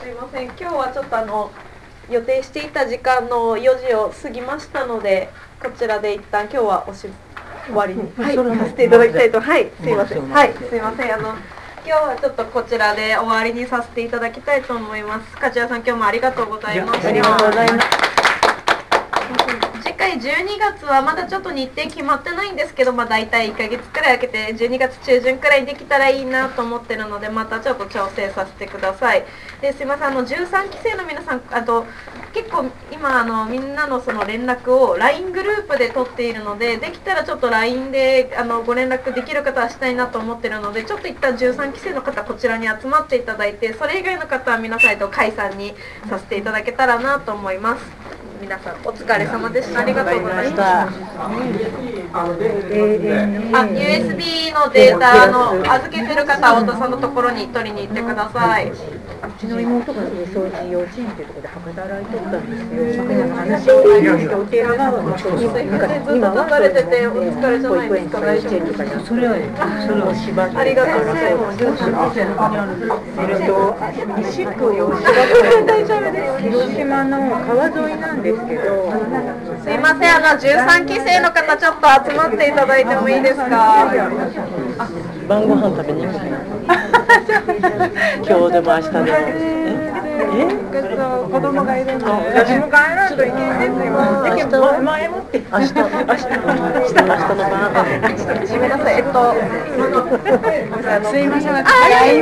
すいません、今日はちょっと予定していた時間の4時を過ぎましたので、こちらで一旦今日は終わりに、させていただきたいと、すいません、今日はちょっとこちらで終わりにさせていただきたいと思います。梶谷さん、今日もありがとうございました。ありがとうございます。次回12月はまだちょっと日程決まってないんですけど、大体1ヶ月くらい空けて12月中旬くらいにできたらいいなと思ってるので、またちょっと調整させてください。ですいません、13期生の皆さん、結構今みんなのその連絡を LINE グループで取っているので、できたらちょっと LINE でご連絡できる方はしたいなと思ってるので、ちょっと一旦13期生の方こちらに集まっていただいて、それ以外の方は皆さん解散にさせていただけたらなと思います。皆さんお疲れ様でした。ありがとうございました。USB のデータ預けてる方は太田さんのところに取りに行ってください。うちの妹が掃除幼稚園というところで働いてたんですよ。話を聞いてお寺側のずっと離れててお疲れじゃないですか。大丈夫ですか。それを縛ってありがとうございます。西区大丈夫です。広島の川沿いなんですけど、 すいません、13期生の方ちょっと集まっていただいてもいいですか。 晩ご飯食べに行く。今日でも明日でも。 子供がいるんで、私も帰らんといけないんですよ。前もって明日の晩。 ごめんなさい、 すいません。 なる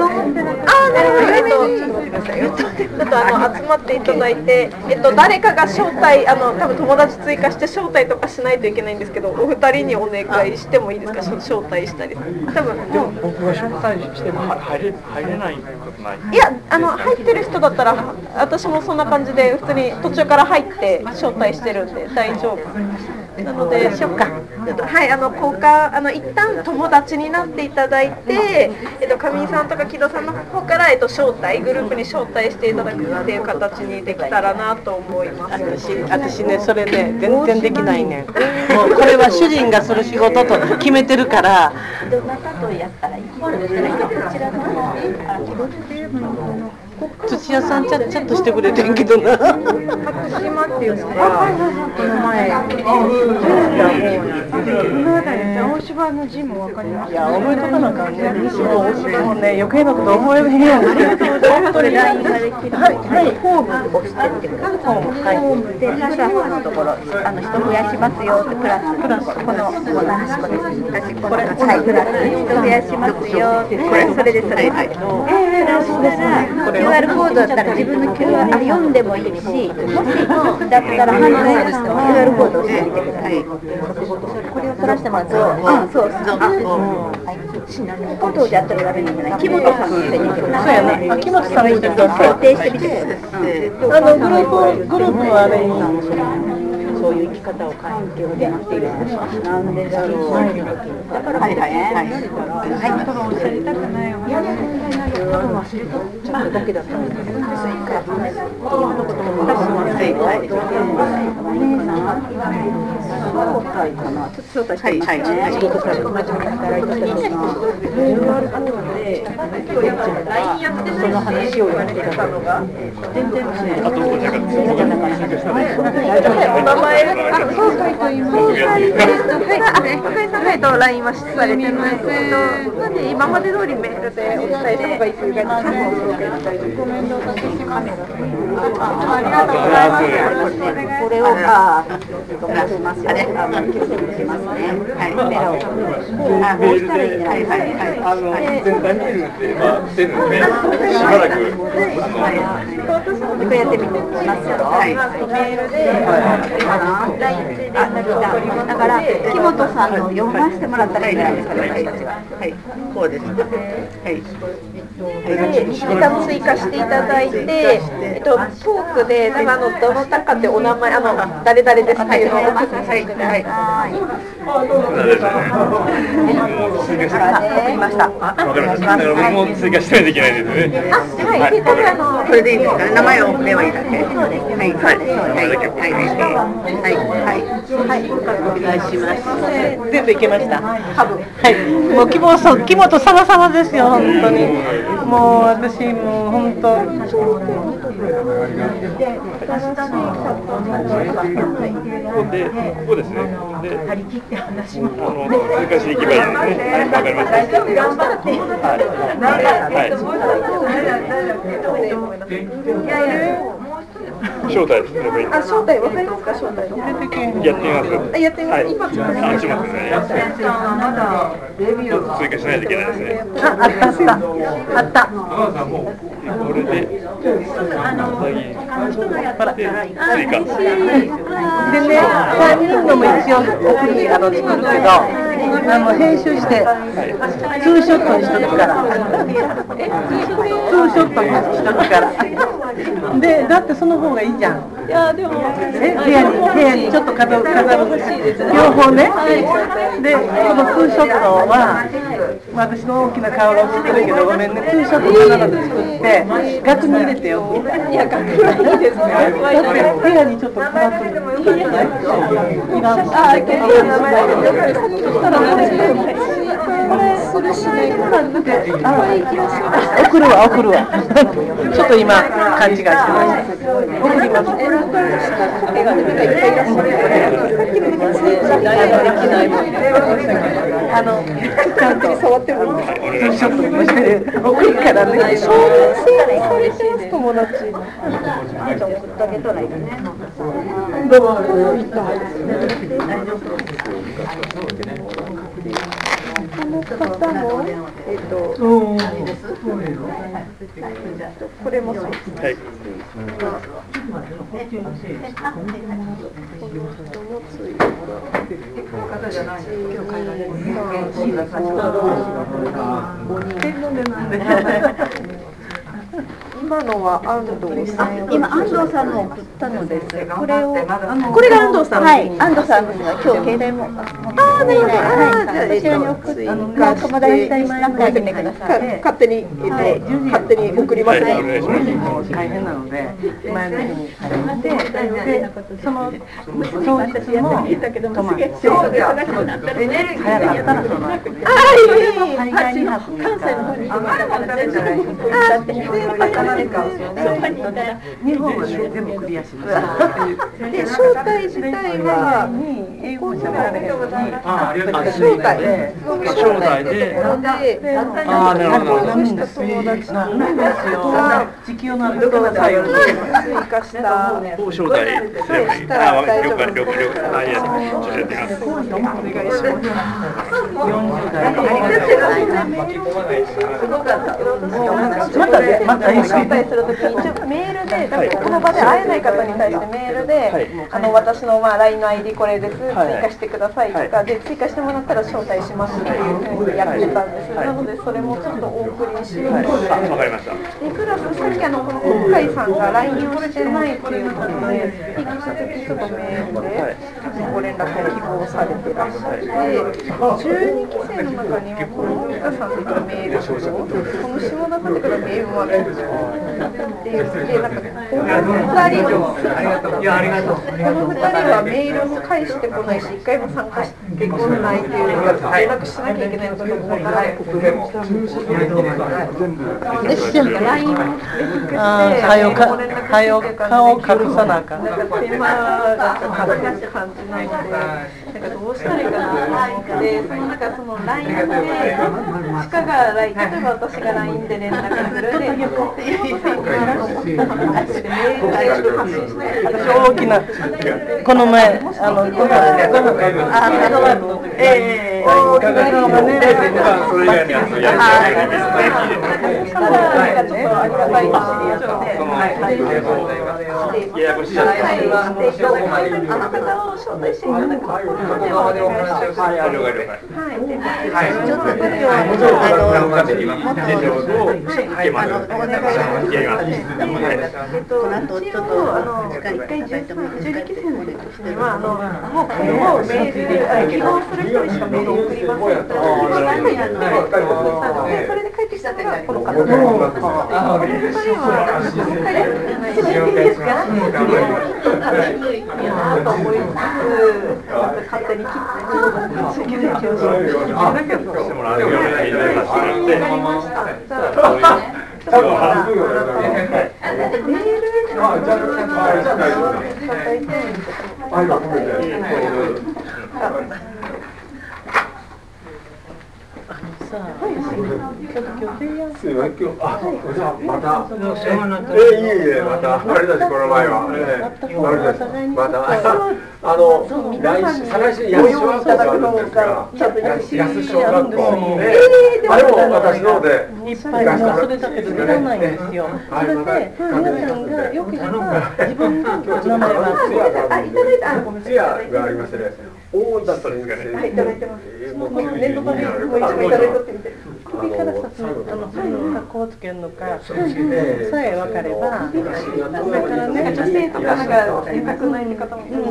ほど。ちょっと待ってくださいよ。ちょっと集まっていただいて、誰かが招待多分友達追加して招待とかしないといけないんですけど、お二人にお願いしてもいいですか。招待したり。多分僕が招待しても入れないことない。 いや入ってる人だったら私もそんな感じで普通に途中から入って招待してるんで大丈夫なので、交換一旦友達になっていただいて、上井さんとか木戸さんの方から招待グループに招待していただくっていう形にできたらなと思います。 私ね、それね全然できないね。もうこれは主人がする仕事と決めてるから。 どなたとやったらいい？こちらの土屋さんちゃっとしてくれてんけどな。 初島っていうのがこの前大芝の字も分かります。 いや覚えとかなあかんね。もうね余計なこと覚えへんように。 これ LINE ができる。ホームを押してみてください。ホームでプラスのところ人増やしますよってプラスこの端っこです。これプラス人増やしますよってそれです。そしたらQR コードだったら自分の QR 読んでもいいし、もしだったら反対の人は QR コードを押してみてください。これを取らせてもらうと、そうコードでやったらダメなんじゃない？木本さんの手にください。そうやね。木本さんがいいですか？想定してみてください。 グループはあれそういう生き方を変えてやっているんです。なんでだろう。だからおっしゃりたくないよ。忘れただけだったんですけど。招待してますね。仕事から真面目に働いてたのが、LINE やってその話を言われてたのが全然ね、 お名前総会と言います。LINE はされてるんですけど、なんで今まで通りメールでお伝えした方がいいという感じでご面倒おかけします。ありがとうございます。これを飛ばしますよ。気をつけますね。はい。メラをこうしたらいいんじゃないですか。 全体見るって出るんで、しばらくこうやってみてますよ。メールで LINE で連絡がだから木本さんの読ませてもらったらいいんじゃないですか。はい。こうです。はい。 時間追加していただいて、トークでどなたかってお名前誰々ですっていうのをお聞かせしてください。 わかりました。 僕も追加しないといけないですね。 はい。これでいいですかね。名前を送ればいいだけ。そうです。はい。 お願いします。全部いけました。はい。もう木本様々ですよ本当に。 もう私もう本当。 で、ここですね。で、張り切って話します。通過していけばいいですね。はい、わかりました。頑張って。招待すればいい。 あ、招待わかりますか？招待。 やってみます。 やってみます。今作ります。 まだ追加しないといけないですね。 あった。 これで追加。 でね、3人のも一応奥に作るけど、編集してツーショットにしとくから。ツーショットにしとくから。で、だってその方がいいじゃん。 いやでも部屋にちょっと飾る両方ね。で、このツーショットは私の大きな顔が映ってるけどごめんね。ツーショット必ず作って額に入れてよ。 いや額はいいですね。 だって部屋にちょっと飾ってる。いらん。 あ、名前それしないから送るわ。ちょっと今勘違いしてました。送ります。ちゃんと触ってもいいですか？ちょっと送るからね。友達。どうも。この方もこれもそう。はい。今のは安藤さん。 今安藤さんの送ったのです。これをこれが安藤さん。 はい、安藤さんが今日携帯も持っていない。はい、こちらに送って友達にスタンプあげてください。 勝手に送りますね。 大変なので前の日に始めて、でその当日も泊まって、早かったらその海外2泊3日日本はね全部クリアしました。 で招待自体は英語喋られへんのに招待でああ、なるほど。 なんです友達なんですよ。地球の歩き方がよく追加した招待すればいい。あ、了解。ちょっとやってみます。 お願いします。 40代また招待するときに一応メールでこの場で会えない方に対してメールで私のLINE の ID これです追加してくださいとかで追加してもらったら招待しますっていうふうにやってたんです。なのでそれもちょっとお送りしようと。 わかりました。 でプラスさっきこの北海さんが LINE をしてないっていうことで引き続きちょっとメールでご連絡を希望されてらっしゃって12期生の中にはこの大田さんからメールとこの下田さんからメールもあるんですよ。っていうでなんかこの2人はメールも返してこないし1回も参加してこないっていうのが連絡しなきゃいけないのかと思ったらLINE もはよ顔を隠さなあかん。 手間がかかる感じなので、なんかどうしたらいいかなと思って、その LINE で鹿が例えば私が LINE で連絡するでっていうふうになると思ったので、メールで発信して、 私大きなこの前それで帰ってきたってこの方。 がいいなと思いつつ、勝手に切ってしてもらうような入れさせてもらって。 わかりました。じゃあまた、また、あれだし、この前は、また、再来週、安小学校があるんですが、安小学校で、あれも私ので、 いっぱい、もうそれだけでいらないんですよ。それで、皆さんがよければ、自分の名前は、 ツヤがありましてね、大分先生いただいてます。 もうネットバレーも一緒にいただいてみて。 首からさす格好をつけるのか、さえ分かれば、だからね、 女性とかなんか連絡ないって方も。 うちね、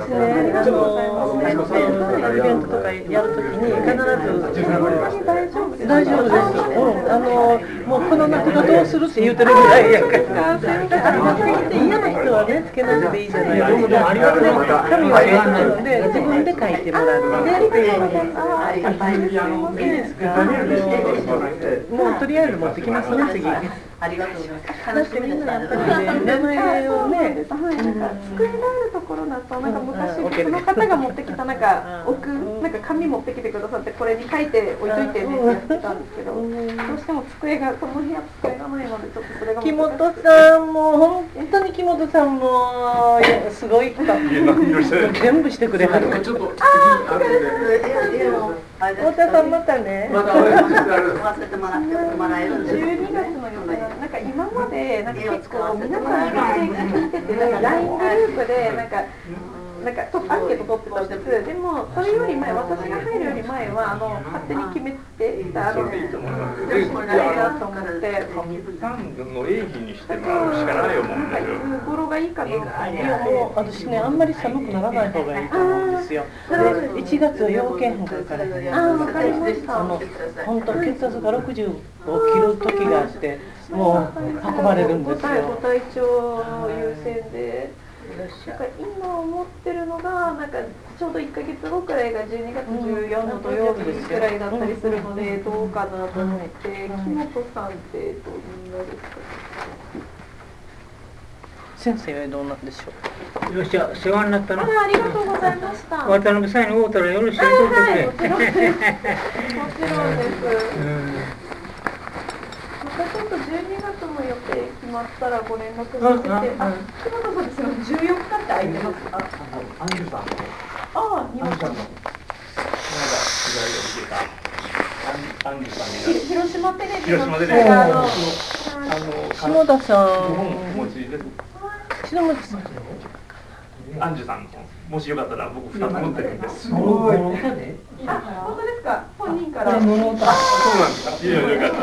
イベントとかやるときに必ず大丈夫です。もうこの中がどうするって言うてるぐらいやから。嫌な人はね、つけなくていいじゃないですか。紙はやるので、自分で書いてもらってっていうので、いいですか？もうとりあえず持ってきますね、次。 ありがとうございます。 だってみんなやっぱりね、名前をね、 机があるところだと、なんか昔その方が持ってきたなんかなんか紙持ってきてくださって、これに書いて置いといてねってやってたんですけど、どうしても机がこの部屋机がないので、ちょっとそれが。 木本さんも本当に木本さんもすごい人。全部してくれはる。 ちょっと太田さんまたね。 忘れてもらえるんです。 12月の予定なんか今までなんか結構皆さんが聞いてて、なんか LINE グループでなんかアンケート取ってたんです。でもそれより前、私が入るより前は勝手に決めていたそれでいいと思います。 あれだと思って。 の営業にしてもらうしかないよもんね。 いつ頃がいいかどうか。 いやもう私ね、あんまり寒くならない方がいいと思うんですよ。1月は要件変からね。 わかりました。 本当血圧が60を切る時があって、もう運ばれるんですよ。 ご体調優先で。なんか今思ってるのが、なんかちょうど1ヶ月後くらいが12月14の土曜日くらいだったりするので、どうかなと思って、木本さんってどんなですか？ 先生はどうなんでしょう。 よっしゃ、世話になったな。 ありがとうございました。 渡辺さんに会うたらよろしいと言ってくれ。 もちろんです。もちろんです。またちょっと12月の予定決まったらご連絡させて。木本さんですが14日って空いてますか？ アンジュさん。 ああ、2月。広島テレビの下田さん。 アンジュさんのもしよかったら僕2つ持ってるんです。 すごい。 あ、本当ですか？本人から。 そうなんですか？いやよかった。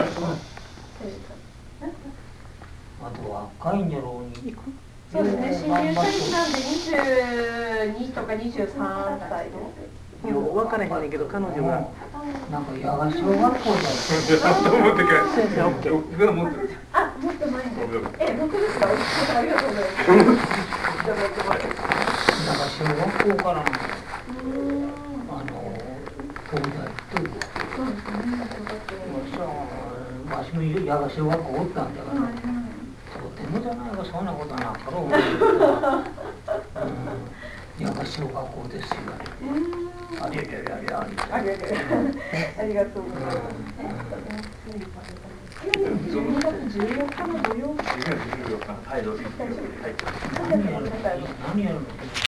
あとは赤いんじゃろうに。 そうですね。新入社員なんで22とか23歳の。 よく分からへんねんけど、彼女が。 なんか野外小学校だよ。 持ってくれ。 先生、OK。 僕が持ってる。 あ、持ってないんです。僕ですか？ありがとうございます。 なんか小学校からの東大とわしも野外小学校おったんだから、とてもじゃないがそんなことはなかろう。野外小学校ですよ。ありがとうございます。 12月14日の土曜日。 はい、どうぞ。 何やるの？